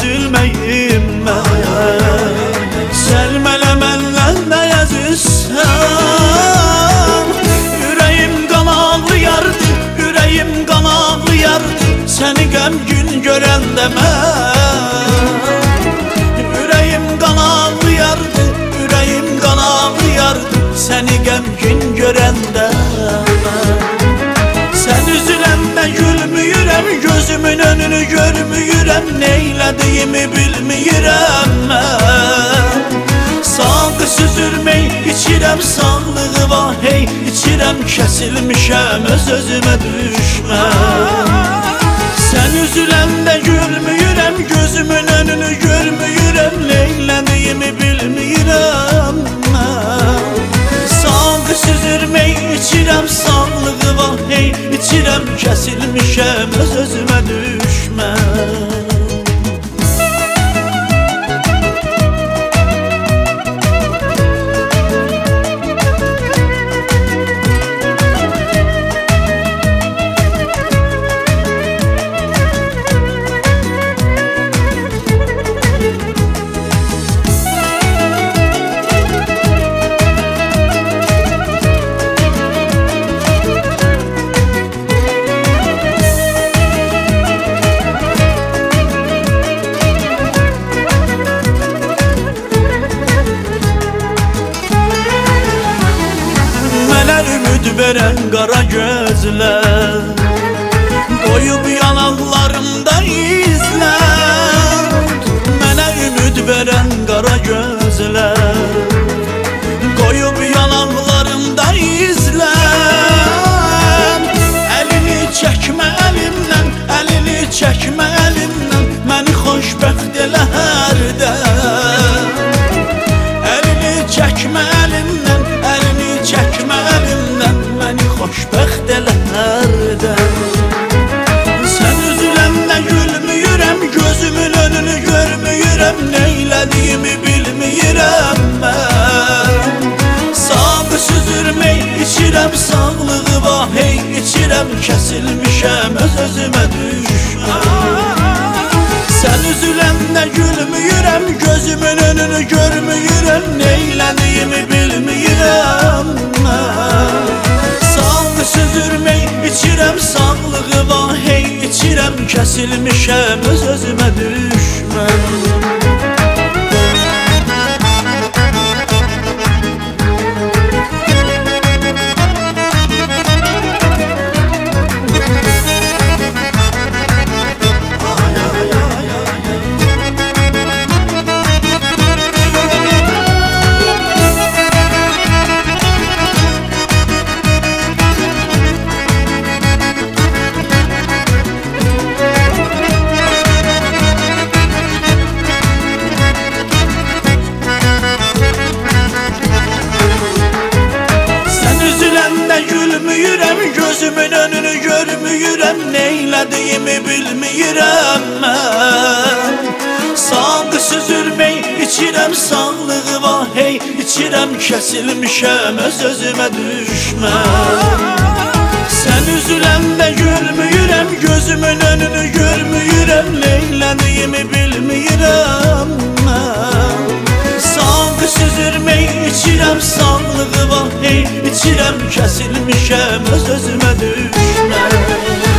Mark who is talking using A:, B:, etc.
A: üzülməyim mən. Səlmələ məndən nə yazırsan, ürəyim qan ağlayardı, ürəyim qan ağlayardı, səni qəmgün görəndə mən. Ürəyim qan ağlayardı, ürəyim qan ağlayardı, səni qəmgün görəndə mən. Sən üzüləndə gülmüyürəm, gözümün önünü görmüyürəm, neylədiyimi bilmiyirəm mən. Sağdı süzülmək içirəm, sağlığı vahey içirəm, kəsilmişəm öz-özümə düşmən. Sən üzüləndə gülmüyürəm, gözümün önünü görmüyürəm, neylədiyimi bilmiyirəm mən. Sağdı süzülmək içirəm, sağlığı vahey içirəm, kəsilmişəm öz-özümə düşmən. Ümid verən qara gözlər, qoyub yanaqlarımda izlər. Mənə ümid verən qara gözlər, qoyub yanaqlarımda izlər. Əlini çəkmə əlimdən, əlini çəkmə əlimdən, məni xoşbəxt elə hərdən. Əlini çəkmə əlimdən, əlini çəkmə əlimdən, məni xoşbəxt elə hərdən. Sən üzüləndə gülmüyürəm, gözümün önünü görmüyürəm, neylədiyimi bilmiyirəm mən. Sağdı süzülmək içirəm, sağlığı vahey içirəm, kəsilmişəm öz-özümə düşmən. Sən üzüləndə gülmüyürəm, gözümün önünü görmüyürəm, neylədiyimi bilmiyirəm mən. Sağdı süzülmək içirəm, sağlığı vahey içirəm, kəsilmişəm öz-özümə düşmən. Gülmüyürəm, gözümün önünü görmüyürəm, neylədiyimi bilmiyirəm mən. Sağdı süzülmək içirəm, sağlığı vahey içirəm, kəsilmişəm öz-özümə düşmən. Sən üzüləndə gülmüyürəm, gözümün önünü görmüyürəm, neylədiyimi bilmiyirəm mən. Sağdı süzülmək içirəm, sağlığı vahey içirəm, kəsilmişəm öz-özümə düşmən.